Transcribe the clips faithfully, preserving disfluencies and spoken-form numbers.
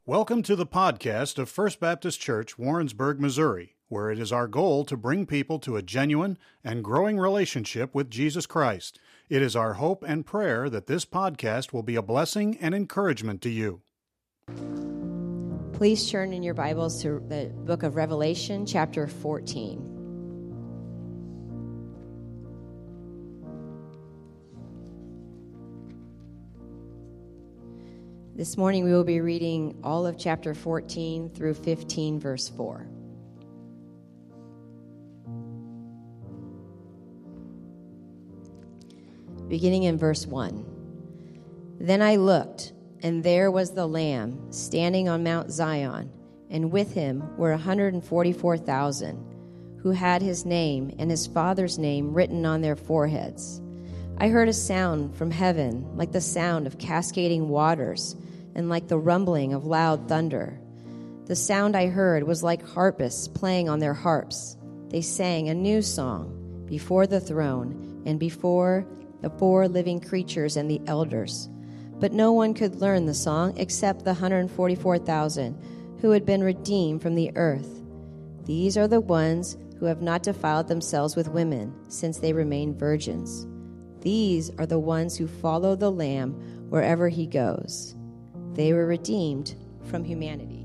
Welcome to the podcast of First Baptist Church, Warrensburg, Missouri, where it is our goal to bring people to a genuine and growing relationship with Jesus Christ. It is our hope and prayer that this podcast will be a blessing and encouragement to you. Please turn in your Bibles to the book of Revelation, chapter fourteen. This morning we will be reading all of chapter fourteen through fifteen, verse four. Beginning in verse one. Then I looked, and there was the Lamb standing on Mount Zion, and with him were one hundred forty-four thousand, who had his name and his Father's name written on their foreheads. I heard a sound from heaven like the sound of cascading waters, and like the rumbling of loud thunder. The sound I heard was like harpists playing on their harps. They sang a new song before the throne and before the four living creatures and the elders. But no one could learn the song except the one hundred forty-four thousand who had been redeemed from the earth. These are the ones who have not defiled themselves with women, since they remain virgins. These are the ones who follow the Lamb wherever he goes. They were redeemed from humanity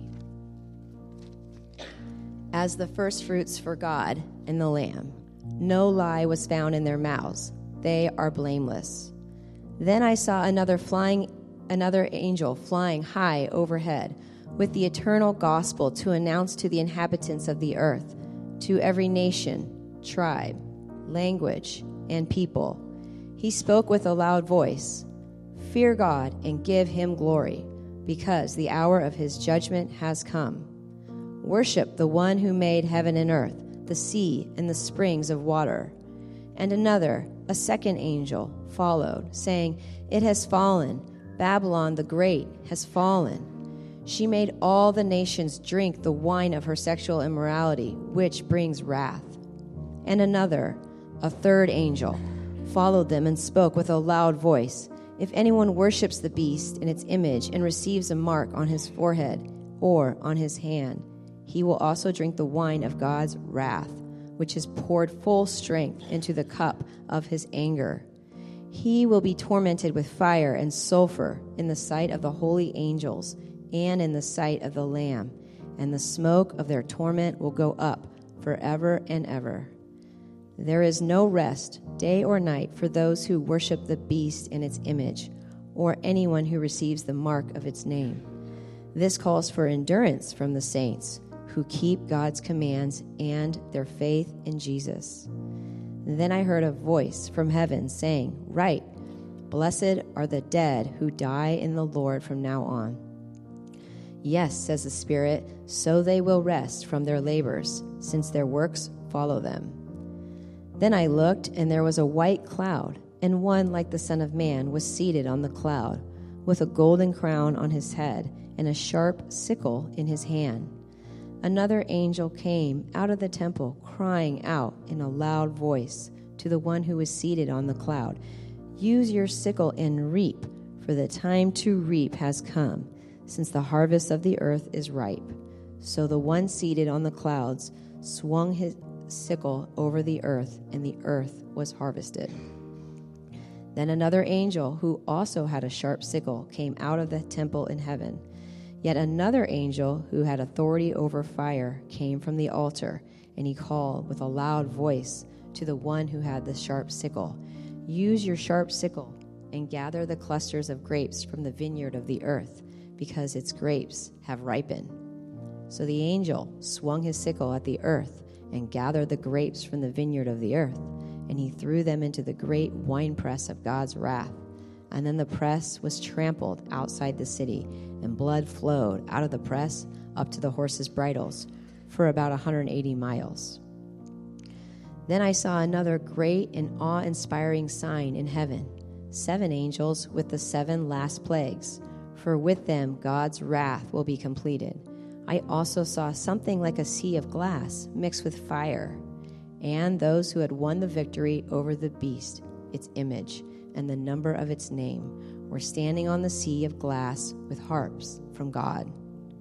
as the firstfruits for God and the Lamb. No lie was found in their mouths. They are blameless. Then I saw another flying, another angel flying high overhead with the eternal gospel to announce to the inhabitants of the earth, to every nation, tribe, language, and people. He spoke with a loud voice, "Fear God and give him glory, because the hour of his judgment has come. Worship the one who made heaven and earth, the sea, and the springs of water." And another, a second angel, followed, saying, "It has fallen. Babylon the Great has fallen. She made all the nations drink the wine of her sexual immorality, which brings wrath." And another, a third angel, followed them and spoke with a loud voice, "If anyone worships the beast in its image and receives a mark on his forehead or on his hand, he will also drink the wine of God's wrath, which is poured full strength into the cup of his anger. He will be tormented with fire and sulfur in the sight of the holy angels and in the sight of the Lamb, and the smoke of their torment will go up forever and ever. There is no rest, day or night, for those who worship the beast in its image, or anyone who receives the mark of its name. This calls for endurance from the saints who keep God's commands and their faith in Jesus. Then I heard a voice from heaven saying, "Write, blessed are the dead who die in the Lord from now on." Yes, says the Spirit, so they will rest from their labors, since their works follow them. Then I looked, and there was a white cloud, and one like the Son of Man was seated on the cloud, with a golden crown on his head and a sharp sickle in his hand. Another angel came out of the temple, crying out in a loud voice to the one who was seated on the cloud, "Use your sickle and reap, for the time to reap has come, since the harvest of the earth is ripe." So the one seated on the clouds swung his sickle over the earth, and the earth was harvested. Then another angel, who also had a sharp sickle, came out of the temple in heaven. Yet another angel, who had authority over fire, came from the altar, and he called with a loud voice to the one who had the sharp sickle, "Use your sharp sickle and gather the clusters of grapes from the vineyard of the earth, because its grapes have ripened." So the angel swung his sickle at the earth and gathered the grapes from the vineyard of the earth, and he threw them into the great winepress of God's wrath. And then the press was trampled outside the city, and blood flowed out of the press up to the horses' bridles for about one hundred eighty miles. Then I saw another great and awe-inspiring sign in heaven, seven angels with the seven last plagues, for with them God's wrath will be completed. I also saw something like a sea of glass mixed with fire, and those who had won the victory over the beast, its image, and the number of its name, were standing on the sea of glass with harps from God.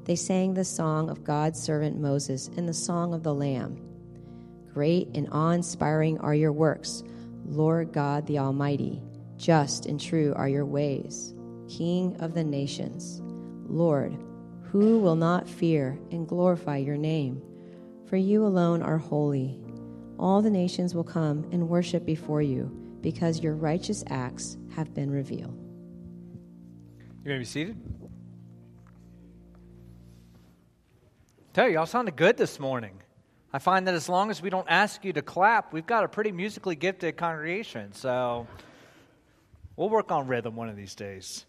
They sang the song of God's servant Moses and the song of the Lamb. Great and awe-inspiring are your works, Lord God the Almighty. Just and true are your ways, King of the nations. Lord, who will not fear and glorify your name? For you alone are holy. All the nations will come and worship before you, because your righteous acts have been revealed. You may be seated. Tell you, y'all sounded good this morning. I find that as long as we don't ask you to clap, we've got a pretty musically gifted congregation. So we'll work on rhythm one of these days.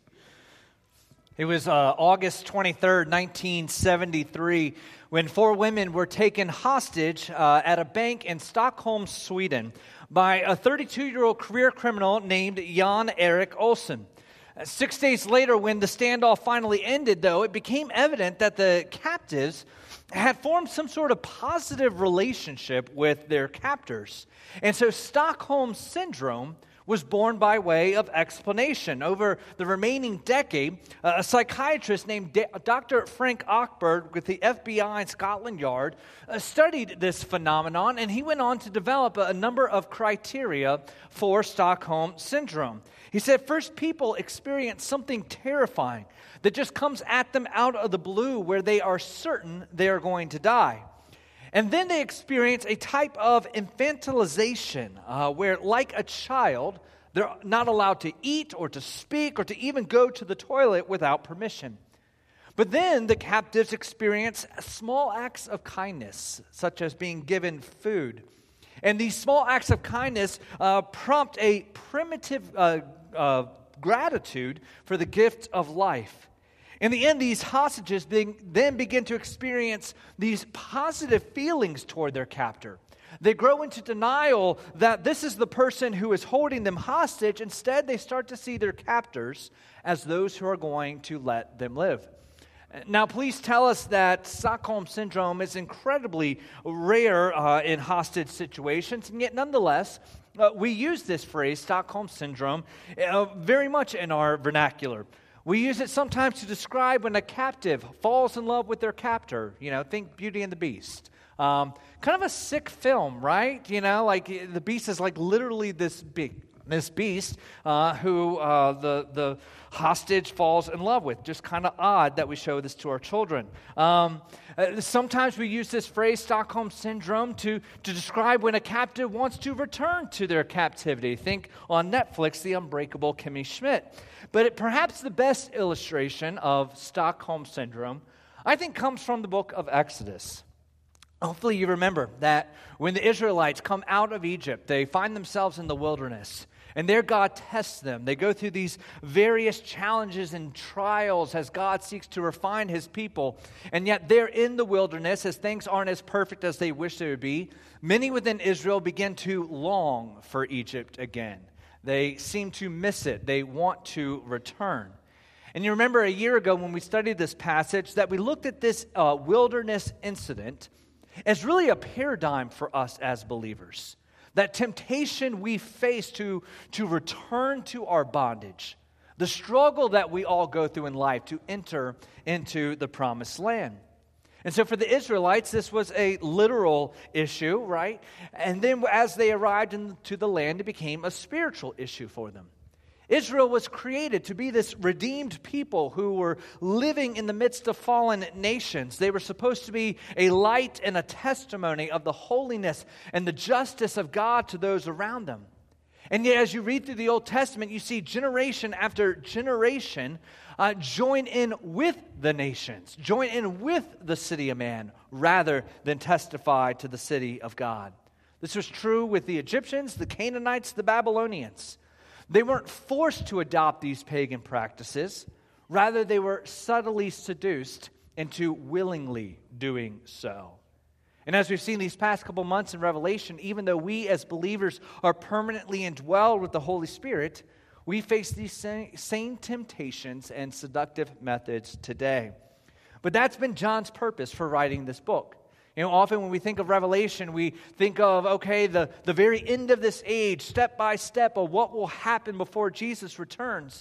It was uh, August twenty-third, nineteen seventy-three, when four women were taken hostage uh, at a bank in Stockholm, Sweden, by a thirty-two-year-old career criminal named Jan Erik Olsson. Six days later, when the standoff finally ended, though, it became evident that the captives had formed some sort of positive relationship with their captors. And so Stockholm Syndrome was born by way of explanation. Over the remaining decade, uh, a psychiatrist named D- Doctor Frank Åkerberg with the F B I in Scotland Yard uh, studied this phenomenon, and he went on to develop a, a number of criteria for Stockholm Syndrome. He said, first, people experience something terrifying that just comes at them out of the blue where they are certain they are going to die. And then they experience a type of infantilization uh, where, like a child, they're not allowed to eat or to speak or to even go to the toilet without permission. But then the captives experience small acts of kindness, such as being given food. And these small acts of kindness uh, prompt a primitive uh, uh, gratitude for the gift of life. In the end, these hostages being, then begin to experience these positive feelings toward their captor. They grow into denial that this is the person who is holding them hostage. Instead, they start to see their captors as those who are going to let them live. Now, please tell us that Stockholm Syndrome is incredibly rare uh, in hostage situations, and yet nonetheless, uh, we use this phrase, Stockholm Syndrome, uh, very much in our vernacular. We use it sometimes to describe when a captive falls in love with their captor. You know, think Beauty and the Beast. Um, kind of a sick film, right? You know, like the Beast is like literally this big, this beast uh, who uh, the the hostage falls in love with. Just kind of odd that we show this to our children. Um, uh, sometimes we use this phrase, Stockholm Syndrome, to, to describe when a captive wants to return to their captivity. Think on Netflix, The Unbreakable Kimmy Schmidt. But it, perhaps the best illustration of Stockholm Syndrome, I think, comes from the book of Exodus. Hopefully you remember that when the Israelites come out of Egypt, they find themselves in the wilderness. And there God tests them. They go through these various challenges and trials as God seeks to refine his people. And yet they're in the wilderness as things aren't as perfect as they wish they would be. Many within Israel begin to long for Egypt again. They seem to miss it. They want to return. And you remember a year ago when we studied this passage that we looked at this uh, wilderness incident as really a paradigm for us as believers. That temptation we face to, to return to our bondage, the struggle that we all go through in life to enter into the promised land. And so for the Israelites, this was a literal issue, right? And then as they arrived into the land, it became a spiritual issue for them. Israel was created to be this redeemed people who were living in the midst of fallen nations. They were supposed to be a light and a testimony of the holiness and the justice of God to those around them. And yet as you read through the Old Testament, you see generation after generation uh, join in with the nations, join in with the city of man, rather than testify to the city of God. This was true with the Egyptians, the Canaanites, the Babylonians. They weren't forced to adopt these pagan practices. Rather, they were subtly seduced into willingly doing so. And as we've seen these past couple months in Revelation, even though we as believers are permanently indwelled with the Holy Spirit, we face these same temptations and seductive methods today. But that's been John's purpose for writing this book. You know, often when we think of Revelation, we think of, okay, the, the very end of this age, step by step of what will happen before Jesus returns.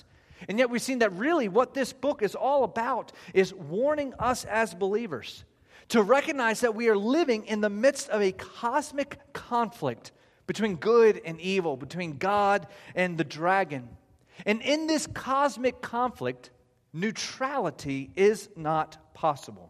And yet we've seen that really what this book is all about is warning us as believers to recognize that we are living in the midst of a cosmic conflict between good and evil, between God and the dragon. And in this cosmic conflict, neutrality is not possible.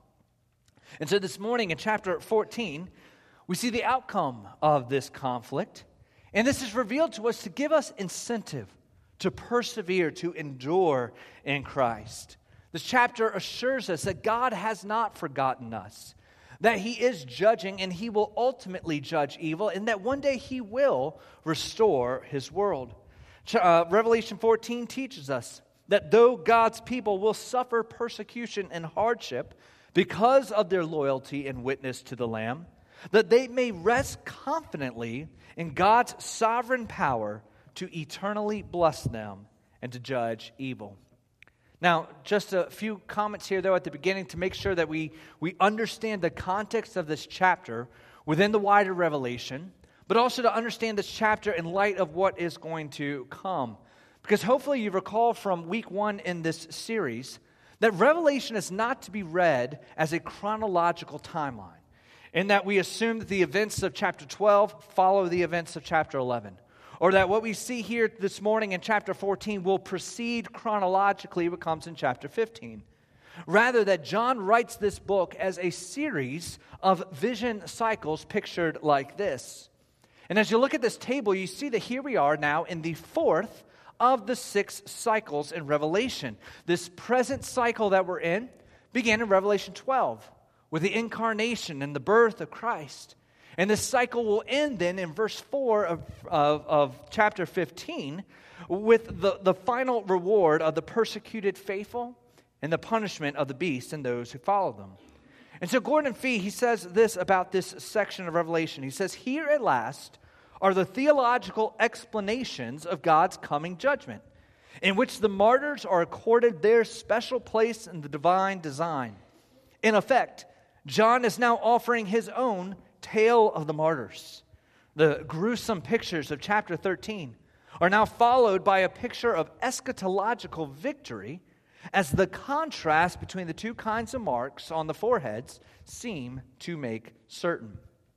And so this morning in chapter fourteen, we see the outcome of this conflict. And this is revealed to us to give us incentive to persevere, to endure in Christ. This chapter assures us that God has not forgotten us, that He is judging and He will ultimately judge evil, and that one day He will restore His world. Uh, Revelation fourteen teaches us that though God's people will suffer persecution and hardship because of their loyalty and witness to the Lamb, that they may rest confidently in God's sovereign power to eternally bless them and to judge evil. Now, just a few comments here, though, at the beginning to make sure that we, we understand the context of this chapter within the wider revelation, but also to understand this chapter in light of what is going to come. Because hopefully you recall from week one in this series that Revelation is not to be read as a chronological timeline, in that we assume that the events of chapter twelve follow the events of chapter eleven. Or that what we see here this morning in chapter fourteen will proceed chronologically what comes in chapter fifteen. Rather, that John writes this book as a series of vision cycles pictured like this. And as you look at this table, you see that here we are now in the fourth of the six cycles in Revelation. This present cycle that we're in began in Revelation twelve with the incarnation and the birth of Christ. And this cycle will end then in verse four of, of, of chapter fifteen with the, the final reward of the persecuted faithful and the punishment of the beast and those who follow them. And so Gordon Fee, he says this about this section of Revelation. He says, "Here at last are the theological explanations of God's coming judgment, in which the martyrs are accorded their special place in the divine design. In effect, John is now offering his own tale of the martyrs. The gruesome pictures of chapter thirteen are now followed by a picture of eschatological victory as the contrast between the two kinds of marks on the foreheads seem to make certain."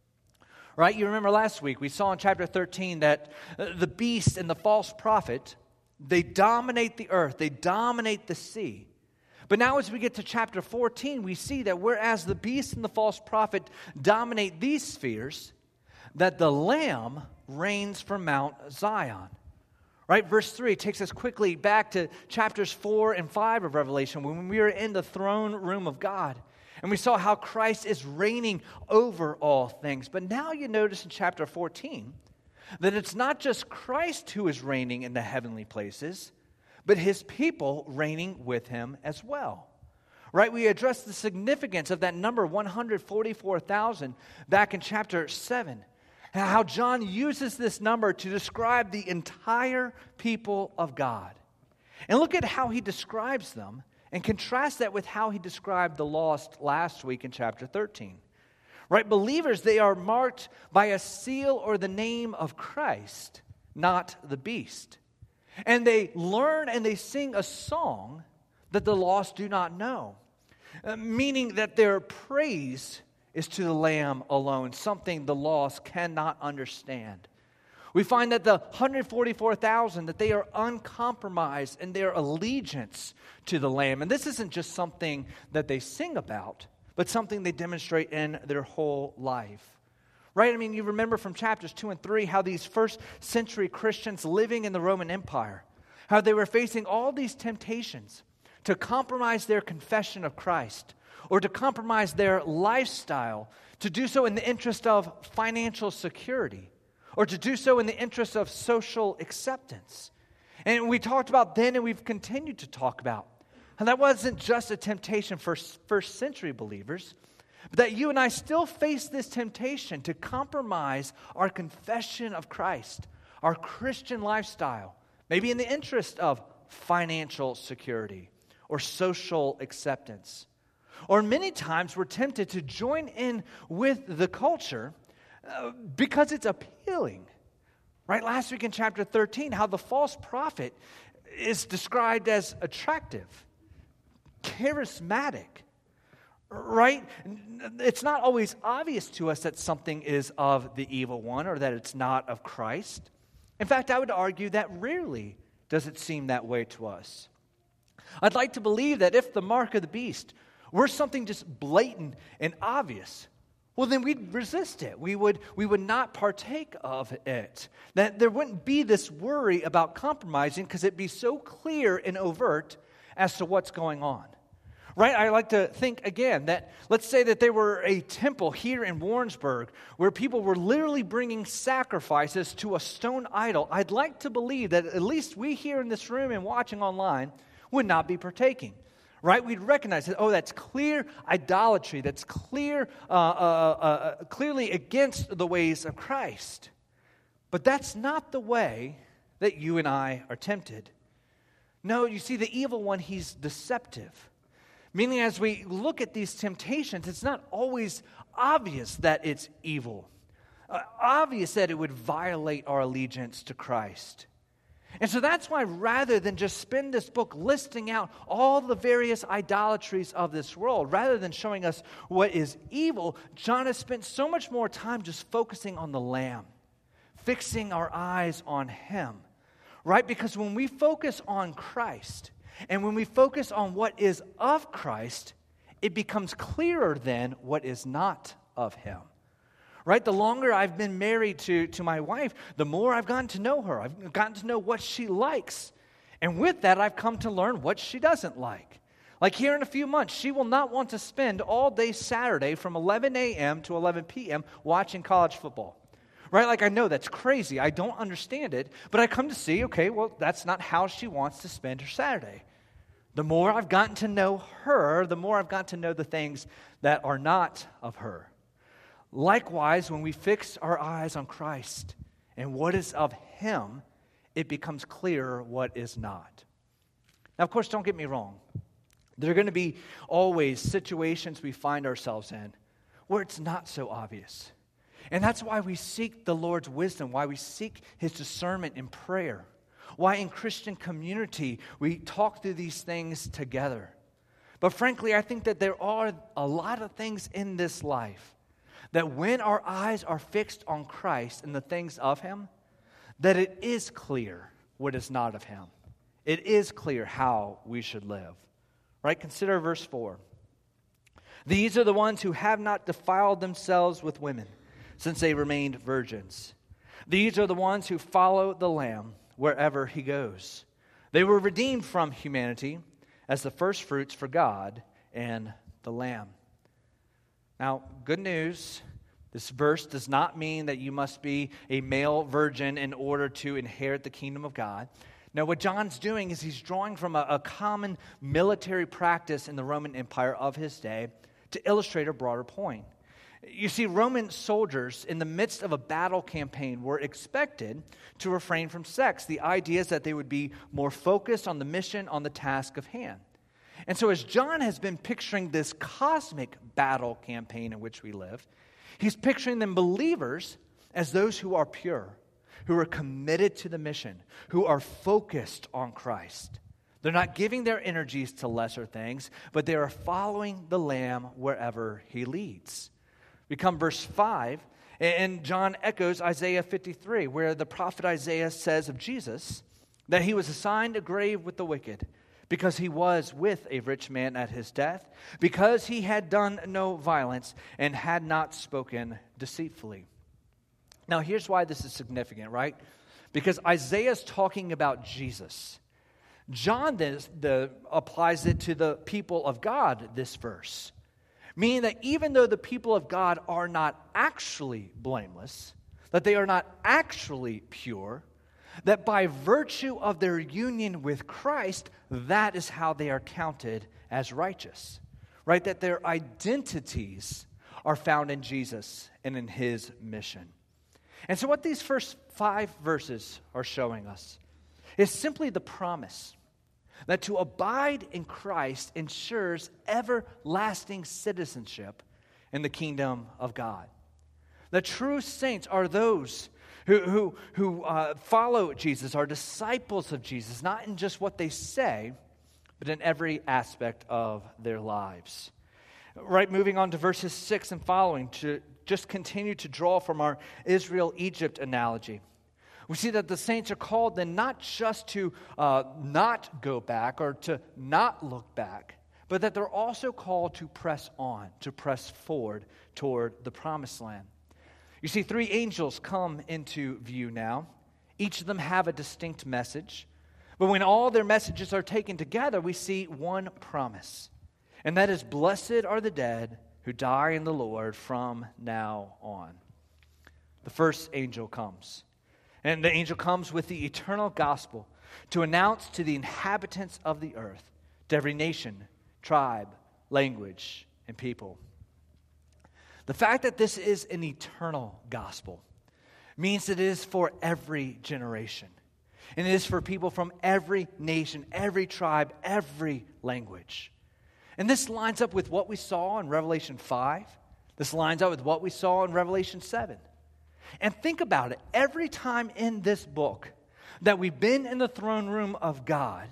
Right? You remember last week we saw in chapter thirteen that the beast and the false prophet, they dominate the earth, they dominate the sea. But now as we get to chapter fourteen, we see that whereas the beast and the false prophet dominate these spheres, that the Lamb reigns from Mount Zion. Right? Verse three takes us quickly back to chapters four and five of Revelation when we were in the throne room of God. And we saw how Christ is reigning over all things. But now you notice in chapter fourteen that it's not just Christ who is reigning in the heavenly places, but his people reigning with him as well. Right? We addressed the significance of that number one hundred forty-four thousand back in chapter seven. How John uses this number to describe the entire people of God. And look at how he describes them and contrast that with how he described the lost last week in chapter thirteen. Right? Believers, they are marked by a seal or the name of Christ, not the beast. And they learn and they sing a song that the lost do not know, uh, meaning that their praise is to the Lamb alone, something the lost cannot understand. We find that the one hundred forty-four thousand, that they are uncompromised in their allegiance to the Lamb. And this isn't just something that they sing about, but something they demonstrate in their whole life. Right? I mean, you remember from chapters two and three how these first century Christians living in the Roman Empire, how they were facing all these temptations to compromise their confession of Christ or to compromise their lifestyle, to do so in the interest of financial security or to do so in the interest of social acceptance. And we talked about then and we've continued to talk about how that wasn't just a temptation for first century believers, but that you and I still face this temptation to compromise our confession of Christ, our Christian lifestyle, maybe in the interest of financial security or social acceptance. Or many times we're tempted to join in with the culture uh, because it's appealing. Right? Last week in chapter thirteen, how the false prophet is described as attractive, charismatic, right? It's not always obvious to us that something is of the evil one or that it's not of Christ. In fact, I would argue that rarely does it seem that way to us. I'd like to believe that if the mark of the beast were something just blatant and obvious, well, then we'd resist it. We would, we would not partake of it. That there wouldn't be this worry about compromising because it'd be so clear and overt as to what's going on. Right? I like to think again that let's say that there were a temple here in Warrensburg where people were literally bringing sacrifices to a stone idol. I'd like to believe that at least we here in this room and watching online would not be partaking. Right? We'd recognize that, oh, that's clear idolatry. That's clear, uh, uh, uh, clearly against the ways of Christ. But that's not the way that you and I are tempted. No, you see, the evil one, he's deceptive. Meaning as we look at these temptations, it's not always obvious that it's evil. Uh, obvious that it would violate our allegiance to Christ. And so that's why rather than just spend this book listing out all the various idolatries of this world, rather than showing us what is evil, John has spent so much more time just focusing on the Lamb, fixing our eyes on Him, right? Because when we focus on Christ, and when we focus on what is of Christ, it becomes clearer then what is not of Him. Right? The longer I've been married to, to my wife, the more I've gotten to know her. I've gotten to know what she likes. And with that, I've come to learn what she doesn't like. Like here in a few months, she will not want to spend all day Saturday from eleven a.m. to eleven p.m. watching college football. Right? Like I know that's crazy. I don't understand it. But I come to see, okay, well, that's not how she wants to spend her Saturday. The more I've gotten to know her, the more I've gotten to know the things that are not of her. Likewise, when we fix our eyes on Christ and what is of Him, it becomes clearer what is not. Now, of course, don't get me wrong. There are going to be always situations we find ourselves in where it's not so obvious. And that's why we seek the Lord's wisdom, why we seek His discernment in prayer, why in Christian community we talk through these things together. But frankly, I think that there are a lot of things in this life that when our eyes are fixed on Christ and the things of Him, that it is clear what is not of Him. It is clear how we should live. Right? Consider verse four. These are the ones who have not defiled themselves with women, since they remained virgins. These are the ones who follow the Lamb wherever He goes. They were redeemed from humanity as the firstfruits for God and the Lamb. Now, good news, this verse does not mean that you must be a male virgin in order to inherit the kingdom of God. No, what John's doing is he's drawing from a, a common military practice in the Roman Empire of his day to illustrate a broader point. You see, Roman soldiers in the midst of a battle campaign were expected to refrain from sex. The idea is that they would be more focused on the mission, on the task of hand. And so as John has been picturing this cosmic battle campaign in which we live, he's picturing them believers as those who are pure, who are committed to the mission, who are focused on Christ. They're not giving their energies to lesser things, but they are following the Lamb wherever He leads. We come verse five, and John echoes Isaiah fifty-three, where the prophet Isaiah says of Jesus that He was assigned a grave with the wicked, because He was with a rich man at His death, because He had done no violence and had not spoken deceitfully. Now, here's why this is significant, right? Because Isaiah's talking about Jesus. John then the, applies it to the people of God, this verse, meaning that even though the people of God are not actually blameless, that they are not actually pure, that by virtue of their union with Christ, that is how they are counted as righteous, right? That their identities are found in Jesus and in His mission. And so what these first five verses are showing us is simply the promise that to abide in Christ ensures everlasting citizenship in the kingdom of God. The true saints are those who, who, who uh, follow Jesus, are disciples of Jesus, not in just what they say, but in every aspect of their lives. Right, moving on to verses six and following, to just continue to draw from our Israel-Egypt analogy. We see that the saints are called then not just to uh, not go back or to not look back, but that they're also called to press on, to press forward toward the promised land. You see, three angels come into view now. Each of them have a distinct message. But when all their messages are taken together, we see one promise. And that is, blessed are the dead who die in the Lord from now on. The first angel comes. And the angel comes with the eternal gospel to announce to the inhabitants of the earth, to every nation, tribe, language, and people. The fact that this is an eternal gospel means that it is for every generation. And it is for people from every nation, every tribe, every language. And this lines up with what we saw in Revelation five. This lines up with what we saw in Revelation seven. And think about it. Every time in this book that we've been in the throne room of God,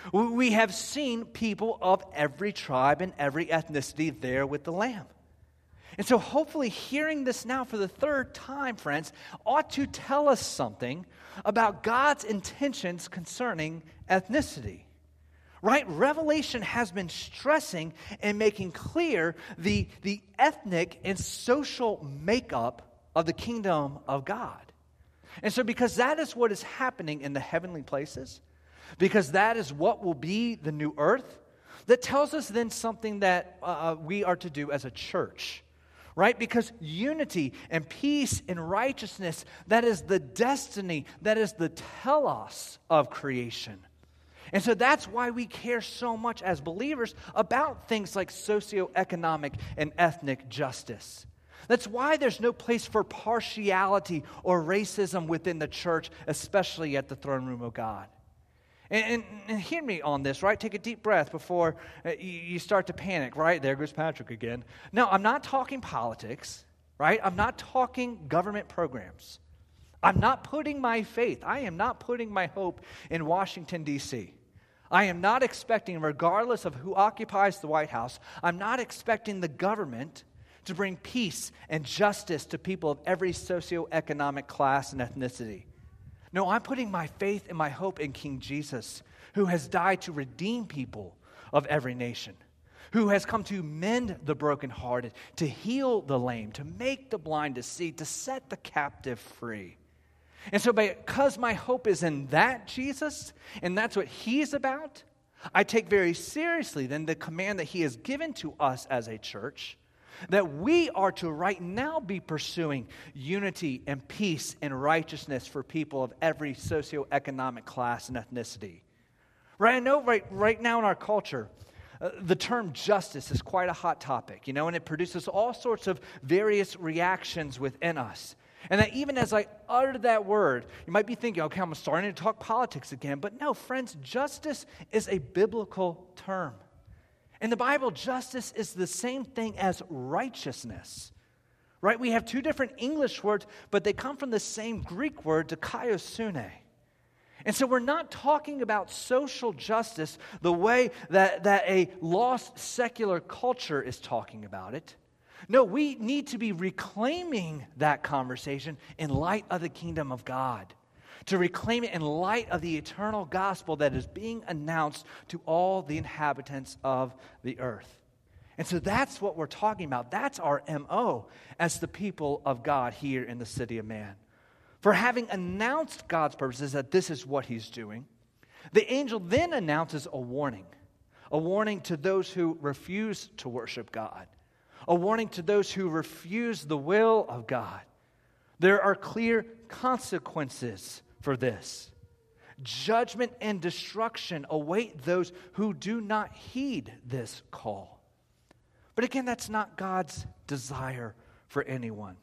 we have seen people of every tribe and every ethnicity there with the Lamb. And so hopefully hearing this now for the third time, friends, ought to tell us something about God's intentions concerning ethnicity. Right? Revelation has been stressing and making clear the, the ethnic and social makeup of the kingdom of God. And so because that is what is happening in the heavenly places, because that is what will be the new earth, that tells us then something that uh, we are to do as a church. Right? Because unity and peace and righteousness, that is the destiny, that is the telos of creation. And so that's why we care so much as believers about things like socioeconomic and ethnic justice. That's why there's no place for partiality or racism within the church, especially at the throne room of God. And, and, and hear me on this, right? Take a deep breath before uh, you, you start to panic, right? There goes Patrick again. No, I'm not talking politics, right? I'm not talking government programs. I'm not putting my faith, I am not putting my hope in Washington, D C I am not expecting, regardless of who occupies the White House, I'm not expecting the government to bring peace and justice to people of every socioeconomic class and ethnicity. No, I'm putting my faith and my hope in King Jesus, who has died to redeem people of every nation, who has come to mend the brokenhearted, to heal the lame, to make the blind to see, to set the captive free. And so because my hope is in that Jesus, and that's what he's about, I take very seriously then the command that he has given to us as a church, that we are to right now be pursuing unity and peace and righteousness for people of every socioeconomic class and ethnicity. Right? I know right, right now in our culture, uh, the term justice is quite a hot topic, you know, and it produces all sorts of various reactions within us. And that even as I utter that word, you might be thinking, okay, I'm starting to talk politics again. But no, friends, justice is a biblical term. In the Bible, justice is the same thing as righteousness, right? We have two different English words, but they come from the same Greek word, dikaiosune. And so we're not talking about social justice the way that, that a lost secular culture is talking about it. No, we need to be reclaiming that conversation in light of the kingdom of God, to reclaim it in light of the eternal gospel that is being announced to all the inhabitants of the earth. And so that's what we're talking about. That's our M O as the people of God here in the city of man. For having announced God's purposes that this is what he's doing, the angel then announces a warning, a warning to those who refuse to worship God, a warning to those who refuse the will of God. There are clear consequences for this. Judgment and destruction await those who do not heed this call. But again, that's not God's desire for anyone.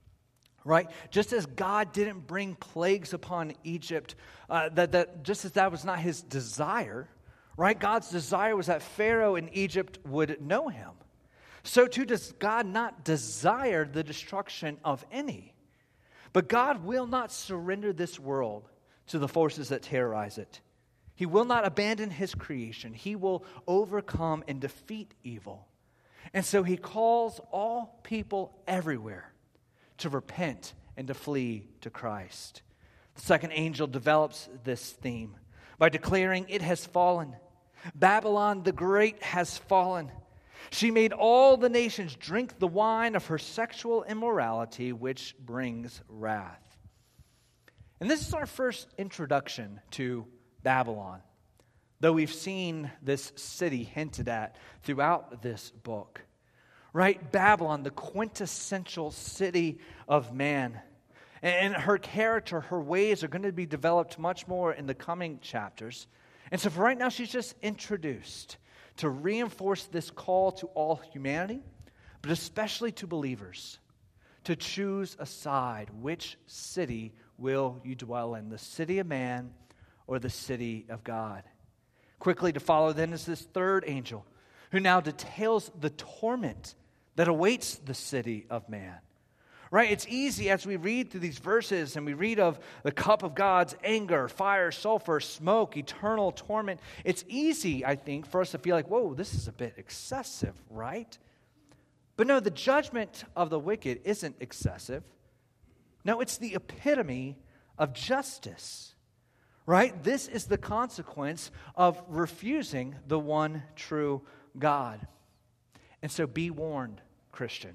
Right? Just as God didn't bring plagues upon Egypt, uh, that, that just as that was not his desire, right? God's desire was that Pharaoh in Egypt would know him. So too does God not desire the destruction of any. But God will not surrender this world to the forces that terrorize it. He will not abandon his creation. He will overcome and defeat evil. And so he calls all people everywhere to repent and to flee to Christ. The second angel develops this theme by declaring, "It has fallen. Babylon the Great has fallen. She made all the nations drink the wine of her sexual immorality, which brings wrath." And this is our first introduction to Babylon, though we've seen this city hinted at throughout this book. Right? Babylon, the quintessential city of man. And her character, her ways are going to be developed much more in the coming chapters. And so for right now, she's just introduced to reinforce this call to all humanity, but especially to believers, to choose a side. Which city will you dwell in? The city of man or the city of God? Quickly to follow then is this third angel, who now details the torment that awaits the city of man. Right? It's easy as we read through these verses and we read of the cup of God's anger, fire, sulfur, smoke, eternal torment. It's easy, I think, for us to feel like, whoa, this is a bit excessive, right? But no, the judgment of the wicked isn't excessive. No, it's the epitome of justice, right? This is the consequence of refusing the one true God. And so be warned, Christian.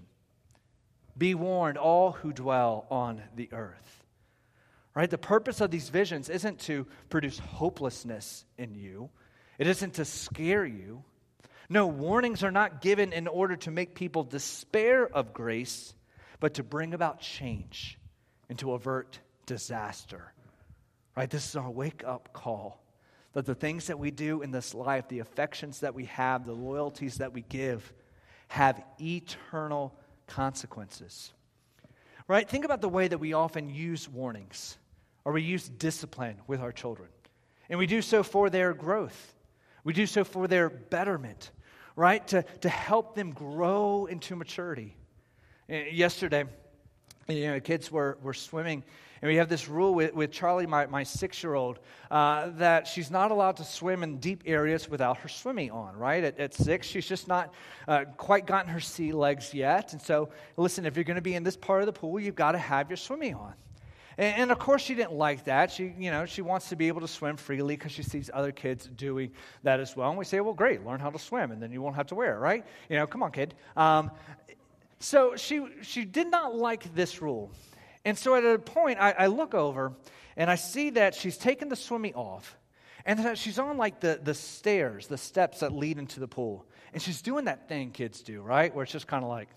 Be warned, all who dwell on the earth. Right? The purpose of these visions isn't to produce hopelessness in you. It isn't to scare you. No, warnings are not given in order to make people despair of grace, but to bring about change and to avert disaster. Right? This is our wake-up call. That the things that we do in this life, the affections that we have, the loyalties that we give, have eternal consequences. Right? Think about the way that we often use warnings or we use discipline with our children. And we do so for their growth. We do so for their betterment, right? To, to help them grow into maturity. Yesterday, you know, kids were, were swimming, and we have this rule with, with Charlie, my, my six-year-old, uh, that she's not allowed to swim in deep areas without her swimming on, right? At, at six, she's just not uh, quite gotten her sea legs yet. And so, listen, if you're going to be in this part of the pool, you've got to have your swimming on. And, and of course, she didn't like that. She, you know, she wants to be able to swim freely because she sees other kids doing that as well. And we say, well, great, learn how to swim, and then you won't have to wear it, right? You know, come on, kid. Um, so she she did not like this rule. And so at a point, I, I look over, and I see that she's taken the swimming off, and that she's on, like, the, the stairs, the steps that lead into the pool. And she's doing that thing kids do, right, where it's just kind of like,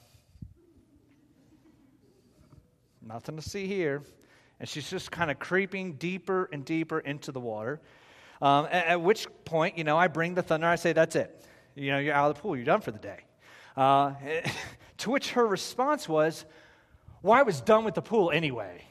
nothing to see here. And she's just kind of creeping deeper and deeper into the water, um, at, at which point, you know, I bring the thunder, I say, that's it. You know, you're out of the pool. You're done for the day. Uh, to which her response was, well, I was done with the pool anyway.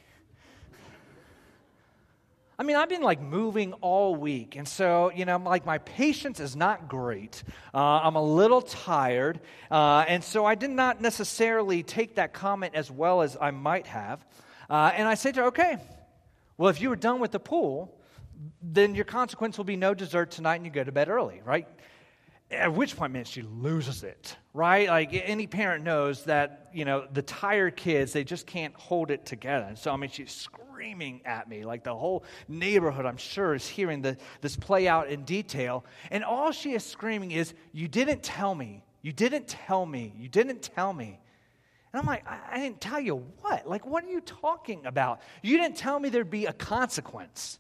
I mean, I've been like moving all week, and so, you know, like my patience is not great. Uh, I'm a little tired, uh, and so I did not necessarily take that comment as well as I might have. Uh, and I said to her, okay, well, if you were done with the pool, then your consequence will be no dessert tonight and you go to bed early, right? At which point, man, she loses it, right? Like any parent knows that, you know, the tired kids, they just can't hold it together. And so, I mean, she's screaming at me. Like the whole neighborhood, I'm sure, is hearing the, this play out in detail. And all she is screaming is, you didn't tell me. You didn't tell me. You didn't tell me. And I'm like, I, I didn't tell you what? Like, what are you talking about? You didn't tell me there'd be a consequence.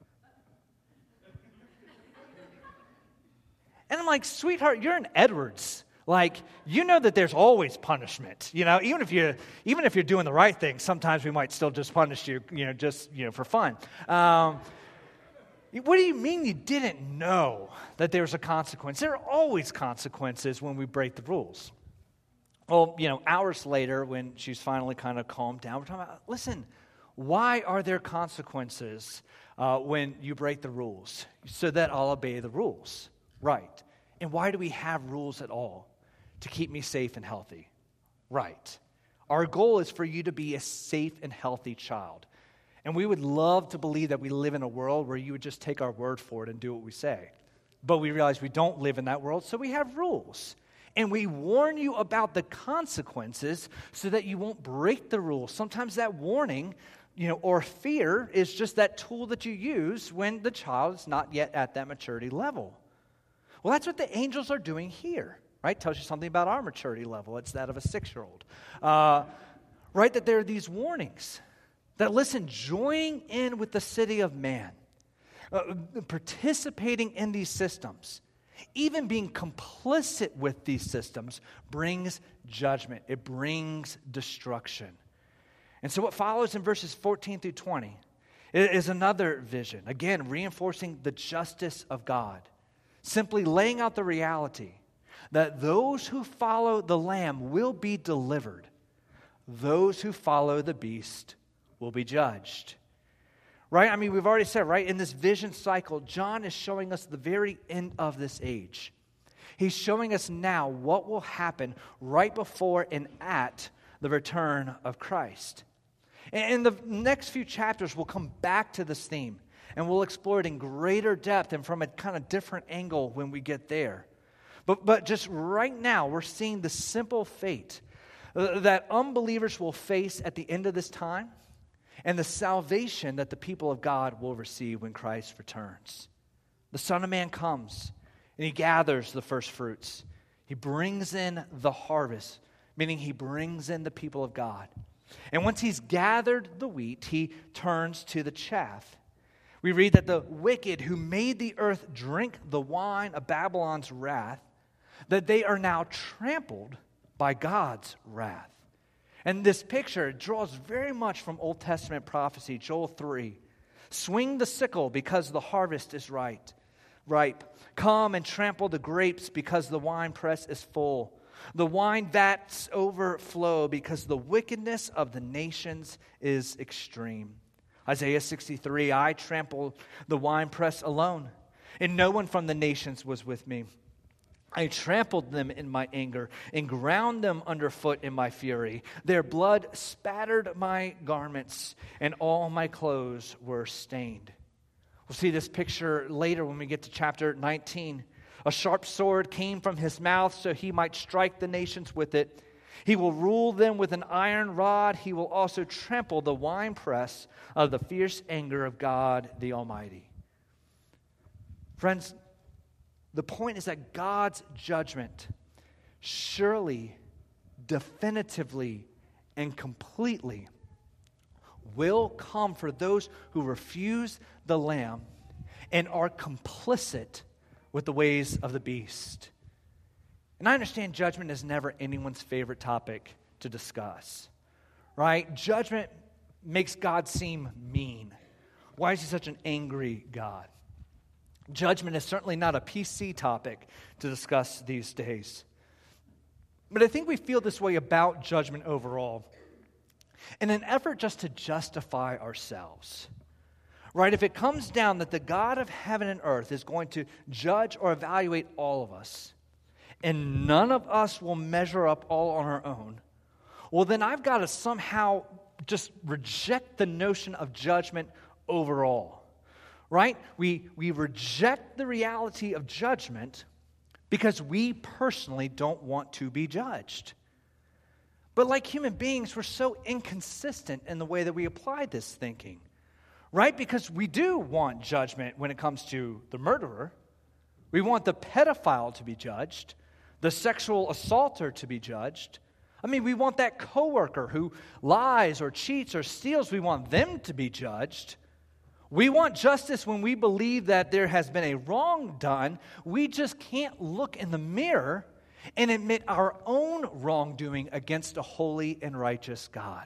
And I'm like, sweetheart, you're in Edwards. Like, you know that there's always punishment. You know, even if you're even if you're doing the right thing, sometimes we might still just punish you, you know, just, you know, for fun. Um, what do you mean you didn't know that there was a consequence? There are always consequences when we break the rules. Well, you know, hours later, when she's finally kind of calmed down, we're talking about, listen, why are there consequences uh, when you break the rules? So that I'll obey the rules. Right. And why do we have rules at all? to keep me safe and healthy. Right. Our goal is for you to be a safe and healthy child. And we would love to believe that we live in a world where you would just take our word for it and do what we say. But we realize we don't live in that world, so we have rules. And we warn you about the consequences so that you won't break the rules. Sometimes that warning, you know, or fear is just that tool that you use when the child is not yet at that maturity level. Well, that's what the angels are doing here, right? Tells you something about our maturity level. It's that of a six-year-old. Uh, right, that there are these warnings that, listen, joining in with the city of man, uh, participating in these systems, even being complicit with these systems brings judgment. It brings destruction. And so what follows in verses fourteen through twenty is another vision, again, reinforcing the justice of God, simply laying out the reality that those who follow the Lamb will be delivered. Those who follow the beast will be judged. Right? I mean, we've already said, right, in this vision cycle, John is showing us the very end of this age. He's showing us now what will happen right before and at the return of Christ. And in the next few chapters, we'll come back to this theme, and we'll explore it in greater depth and from a kind of different angle when we get there. But, but just right now, we're seeing the simple fate uh, that unbelievers will face at the end of this time, and the salvation that the people of God will receive when Christ returns. The Son of Man comes, and he gathers the first fruits. He brings in the harvest, meaning he brings in the people of God. And once he's gathered the wheat, he turns to the chaff. We read that the wicked who made the earth drink the wine of Babylon's wrath, that they are now trampled by God's wrath. And this picture draws very much from Old Testament prophecy, Joel three. Swing the sickle because the harvest is right, ripe. Come and trample the grapes because the winepress is full. The wine vats overflow because the wickedness of the nations is extreme. Isaiah sixty-three, I trampled the winepress alone, and no one from the nations was with me. I trampled them in my anger and ground them underfoot in my fury. Their blood spattered my garments, and all my clothes were stained. We'll see this picture later when we get to chapter nineteen. A sharp sword came from his mouth so he might strike the nations with it. He will rule them with an iron rod. He will also trample the winepress of the fierce anger of God the Almighty. Friends, the point is that God's judgment surely, definitively, and completely will come for those who refuse the Lamb and are complicit with the ways of the beast. And I understand judgment is never anyone's favorite topic to discuss, right? Judgment makes God seem mean. Why is he such an angry God? Judgment is certainly not a P C topic to discuss these days. But I think we feel this way about judgment overall in an effort just to justify ourselves. Right? If it comes down that the God of heaven and earth is going to judge or evaluate all of us, and none of us will measure up all on our own, well, then I've got to somehow just reject the notion of judgment overall. Right? We, we reject the reality of judgment because we personally don't want to be judged. But like human beings, we're so inconsistent in the way that we apply this thinking. Right? Because we do want judgment when it comes to the murderer. We want the pedophile to be judged, the sexual assaulter to be judged. I mean, we want that coworker who lies or cheats or steals, we want them to be judged. We want justice when we believe that there has been a wrong done. We just can't look in the mirror and admit our own wrongdoing against a holy and righteous God.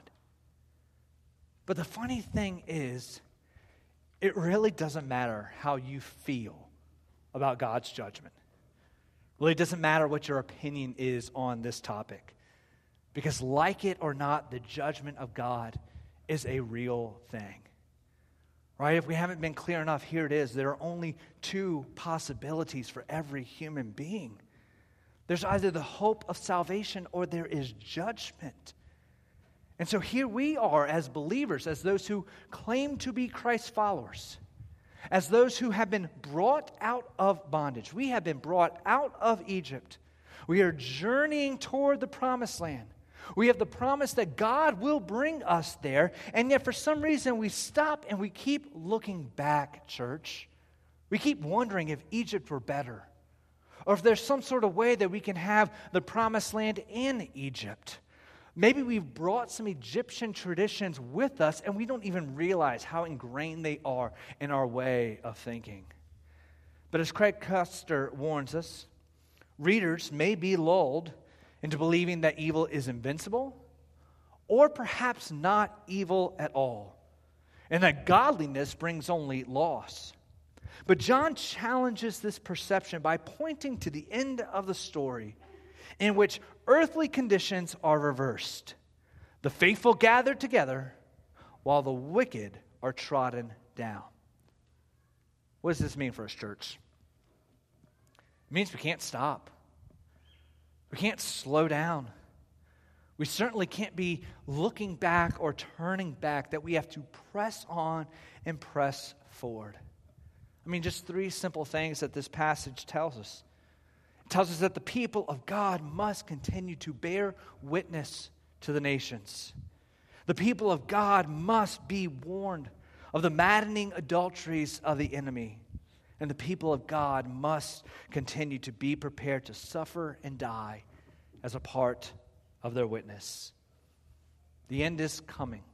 But the funny thing is, it really doesn't matter how you feel about God's judgment. It really doesn't matter what your opinion is on this topic. Because like it or not, the judgment of God is a real thing. Right? If we haven't been clear enough, here it is. There are only two possibilities for every human being. There's either the hope of salvation or there is judgment. And so here we are as believers, as those who claim to be Christ's followers, as those who have been brought out of bondage. We have been brought out of Egypt. We are journeying toward the promised land. We have the promise that God will bring us there, and yet for some reason we stop and we keep looking back, church. We keep wondering if Egypt were better, or if there's some sort of way that we can have the promised land in Egypt. Maybe we've brought some Egyptian traditions with us, and we don't even realize how ingrained they are in our way of thinking. But as Craig Custer warns us, readers may be lulled into believing that evil is invincible, or perhaps not evil at all, and that godliness brings only loss. But John challenges this perception by pointing to the end of the story, in which earthly conditions are reversed. The faithful gather together, while the wicked are trodden down. What does this mean for us, church? It means we can't stop. We can't slow down. We certainly can't be looking back or turning back, that we have to press on and press forward. I mean, just three simple things that this passage tells us. It tells us that the people of God must continue to bear witness to the nations. The people of God must be warned of the maddening adulteries of the enemy. And the people of God must continue to be prepared to suffer and die as a part of their witness. The end is coming.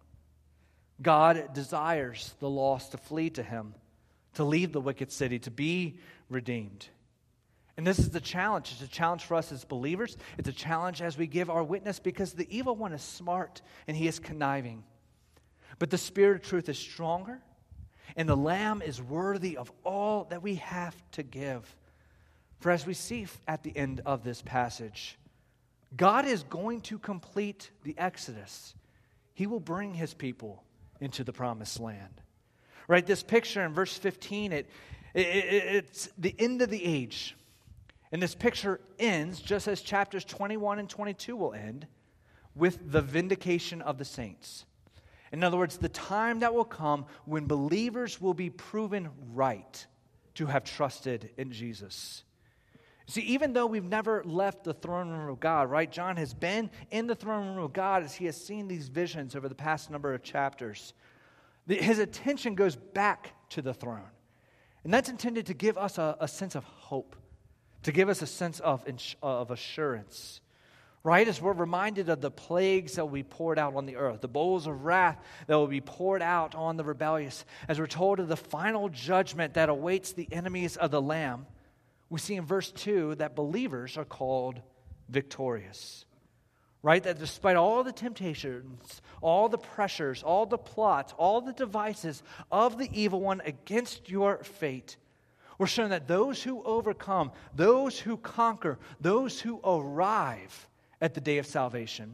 God desires the lost to flee to Him, to leave the wicked city, to be redeemed. And this is the challenge. It's a challenge for us as believers. It's a challenge as we give our witness, because the evil one is smart and he is conniving. But the Spirit of truth is stronger, and the Lamb is worthy of all that we have to give. For as we see at the end of this passage, God is going to complete the Exodus. He will bring His people into the promised land. Right, this picture in verse fifteen, it, it, it, it's the end of the age. And this picture ends just as chapters twenty-one and twenty-two will end, with the vindication of the saints. In other words, the time that will come when believers will be proven right to have trusted in Jesus. See, even though we've never left the throne room of God, right? John has been in the throne room of God as he has seen these visions over the past number of chapters. His attention goes back to the throne. And that's intended to give us a, a sense of hope, to give us a sense of, of assurance. Right, as we're reminded of the plagues that will be poured out on the earth, the bowls of wrath that will be poured out on the rebellious, as we're told of the final judgment that awaits the enemies of the Lamb, we see in verse two that believers are called victorious. Right, that despite all the temptations, all the pressures, all the plots, all the devices of the evil one against your fate, we're shown that those who overcome, those who conquer, those who arrive at the day of salvation,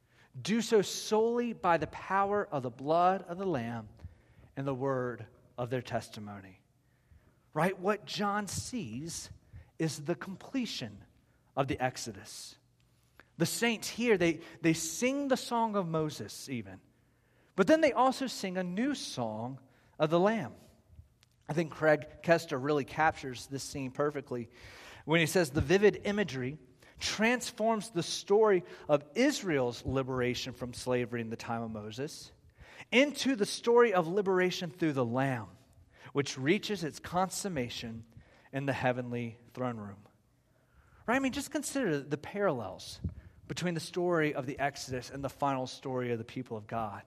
do so solely by the power of the blood of the Lamb and the word of their testimony. Right? What John sees is the completion of the Exodus. The saints here, they, they sing the song of Moses even, but then they also sing a new song of the Lamb. I think Craig Kester really captures this scene perfectly when he says the vivid imagery transforms the story of Israel's liberation from slavery in the time of Moses into the story of liberation through the Lamb, which reaches its consummation in the heavenly throne room. Right? I mean, just consider the parallels between the story of the Exodus and the final story of the people of God.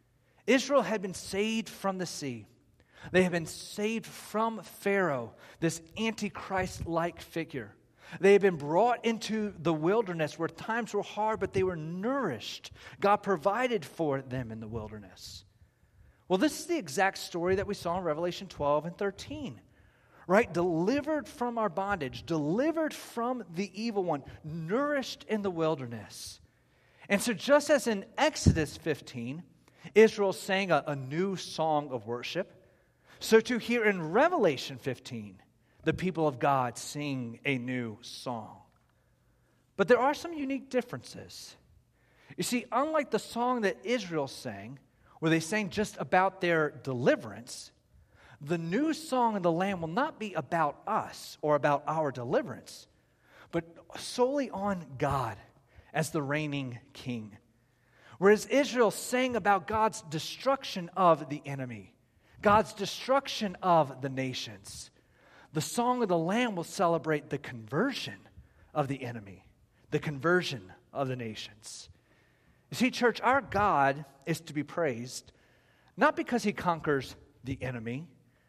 Israel had been saved from the sea. They had been saved from Pharaoh, this Antichrist-like figure. They had been brought into the wilderness where times were hard, but they were nourished. God provided for them in the wilderness. Well, this is the exact story that we saw in Revelation twelve and thirteen. Right? Delivered from our bondage, delivered from the evil one, nourished in the wilderness. And so just as in Exodus fifteen, Israel sang a, a new song of worship, so too here in Revelation fifteen, the people of God sing a new song. But there are some unique differences. You see, unlike the song that Israel sang, where they sang just about their deliverance, the new song of the Lamb will not be about us or about our deliverance, but solely on God as the reigning king. Whereas Israel sang about God's destruction of the enemy, God's destruction of the nations, the song of the Lamb will celebrate the conversion of the enemy, the conversion of the nations. You see, church, our God is to be praised, not because he conquers the enemy,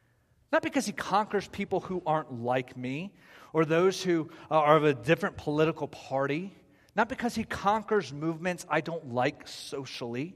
not because he conquers people who aren't like me or those who are of a different political party, not because he conquers movements I don't like socially.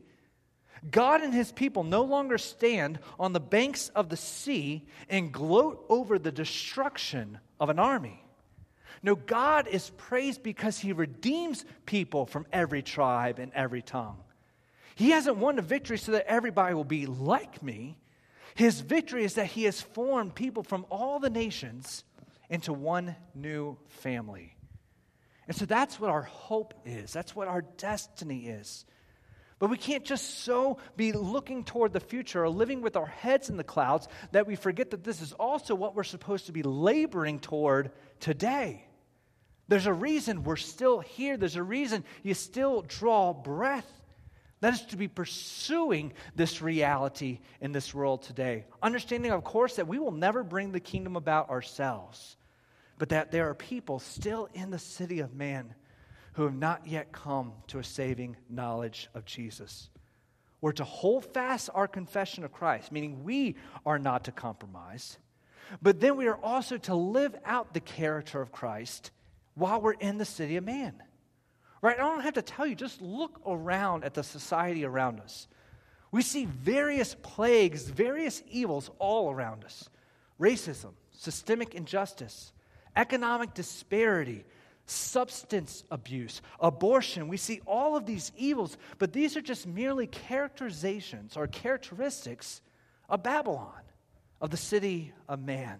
God and his people no longer stand on the banks of the sea and gloat over the destruction of an army. No, God is praised because he redeems people from every tribe and every tongue. He hasn't won a victory so that everybody will be like me. His victory is that he has formed people from all the nations into one new family. And so that's what our hope is. That's what our destiny is. But we can't just so be looking toward the future or living with our heads in the clouds that we forget that this is also what we're supposed to be laboring toward today. There's a reason we're still here. There's a reason you still draw breath. That is to be pursuing this reality in this world today. Understanding, of course, that we will never bring the kingdom about ourselves, but that there are people still in the city of man who have not yet come to a saving knowledge of Jesus. We're to hold fast our confession of Christ, meaning we are not to compromise, but then we are also to live out the character of Christ while we're in the city of man. Right? I don't have to tell you, just look around at the society around us. We see various plagues, various evils all around us. Racism, systemic injustice, economic disparity, substance abuse, abortion. We see all of these evils, but these are just merely characterizations or characteristics of Babylon, of the city of man.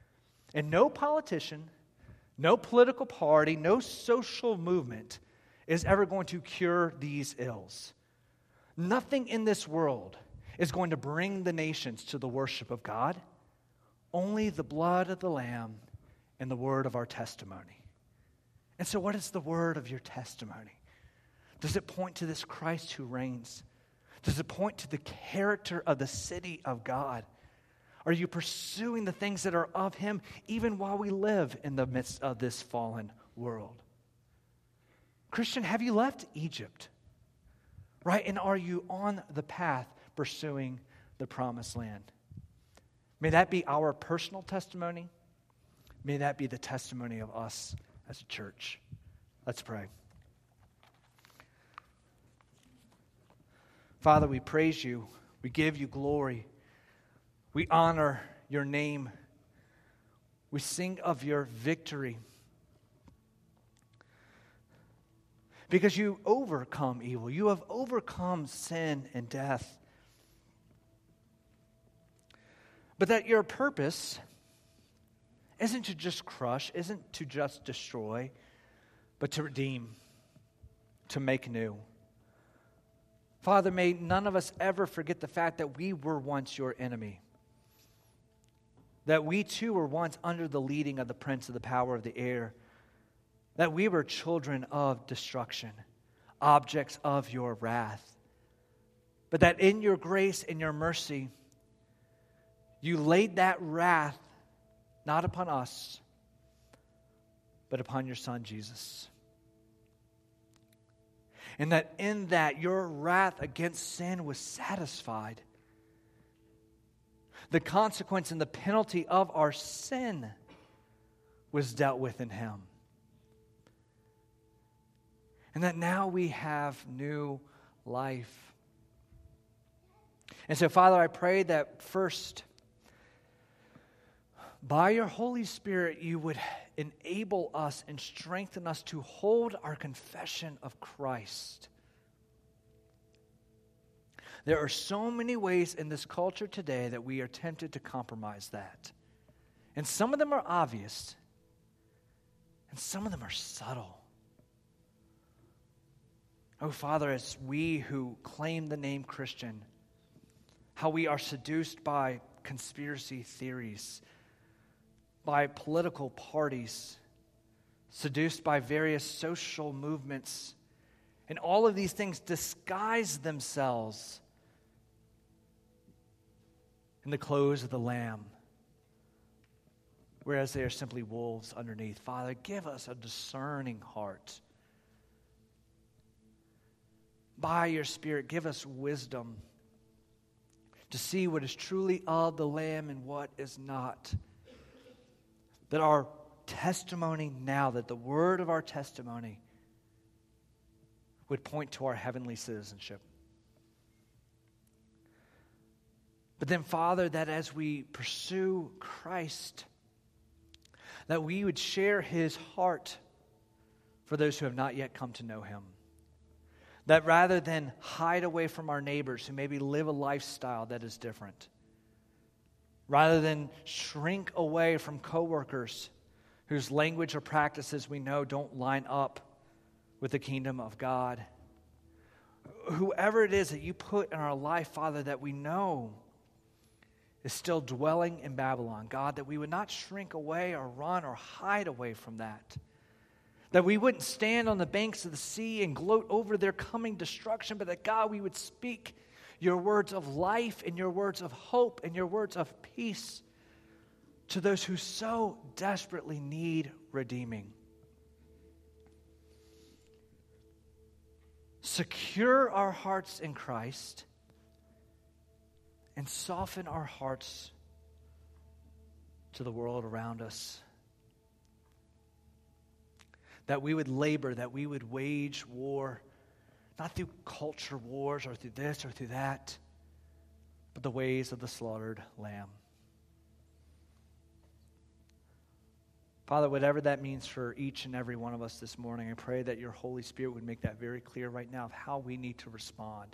And no politician, no political party, no social movement is ever going to cure these ills. Nothing in this world is going to bring the nations to the worship of God. Only the blood of the Lamb and the word of our testimony. And so what is the word of your testimony? Does it point to this Christ who reigns? Does it point to the character of the city of God? Are you pursuing the things that are of him even while we live in the midst of this fallen world? Christian, have you left Egypt? Right? And are you on the path pursuing the promised land? May that be our personal testimony. May that be the testimony of us as a church. Let's pray. Father, we praise you. We give you glory. We honor your name. We sing of your victory. Because you overcome evil. You have overcome sin and death. But that your purpose isn't to just crush, isn't to just destroy, but to redeem, to make new. Father, may none of us ever forget the fact that we were once your enemy. That we too were once under the leading of the prince of the power of the air. That we were children of destruction, objects of your wrath. But that in your grace and your mercy, you laid that wrath not upon us, but upon your Son, Jesus. And that in that your wrath against sin was satisfied. The consequence and the penalty of our sin was dealt with in him. And that now we have new life. And so, Father, I pray that first, by your Holy Spirit, you would enable us and strengthen us to hold our confession of Christ. There are so many ways in this culture today that we are tempted to compromise that. And some of them are obvious, and some of them are subtle. Oh, Father, as we who claim the name Christian, how we are seduced by conspiracy theories, by political parties, seduced by various social movements, and all of these things disguise themselves in the clothes of the Lamb, whereas they are simply wolves underneath. Father, give us a discerning heart. By your Spirit, give us wisdom to see what is truly of the Lamb and what is not. That our testimony now, that the word of our testimony would point to our heavenly citizenship. But then, Father, that as we pursue Christ, that we would share his heart for those who have not yet come to know him. That rather than hide away from our neighbors who maybe live a lifestyle that is different, rather than shrink away from coworkers whose language or practices we know don't line up with the kingdom of God, whoever it is that you put in our life, Father, that we know is still dwelling in Babylon, God, that we would not shrink away or run or hide away from that. That we wouldn't stand on the banks of the sea and gloat over their coming destruction, but that, God, we would speak your words of life and your words of hope and your words of peace to those who so desperately need redeeming. Secure our hearts in Christ and soften our hearts to the world around us. That we would labor, that we would wage war, not through culture wars or through this or through that, but the ways of the slaughtered lamb. Father, whatever that means for each and every one of us this morning, I pray that your Holy Spirit would make that very clear right now of how we need to respond,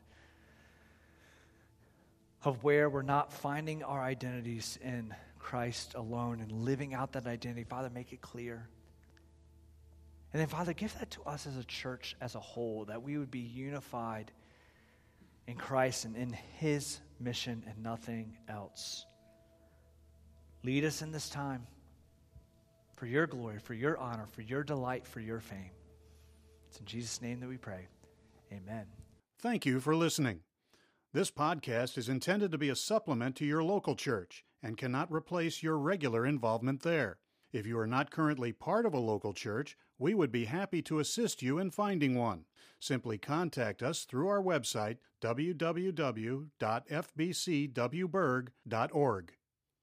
of where we're not finding our identities in Christ alone and living out that identity. Father, make it clear. And then, Father, give that to us as a church as a whole, that we would be unified in Christ and in his mission and nothing else. Lead us in this time for your glory, for your honor, for your delight, for your fame. It's in Jesus' name that we pray. Amen. Thank you for listening. This podcast is intended to be a supplement to your local church and cannot replace your regular involvement there. If you are not currently part of a local church, we would be happy to assist you in finding one. Simply contact us through our website, w w w dot f b c w berg dot org.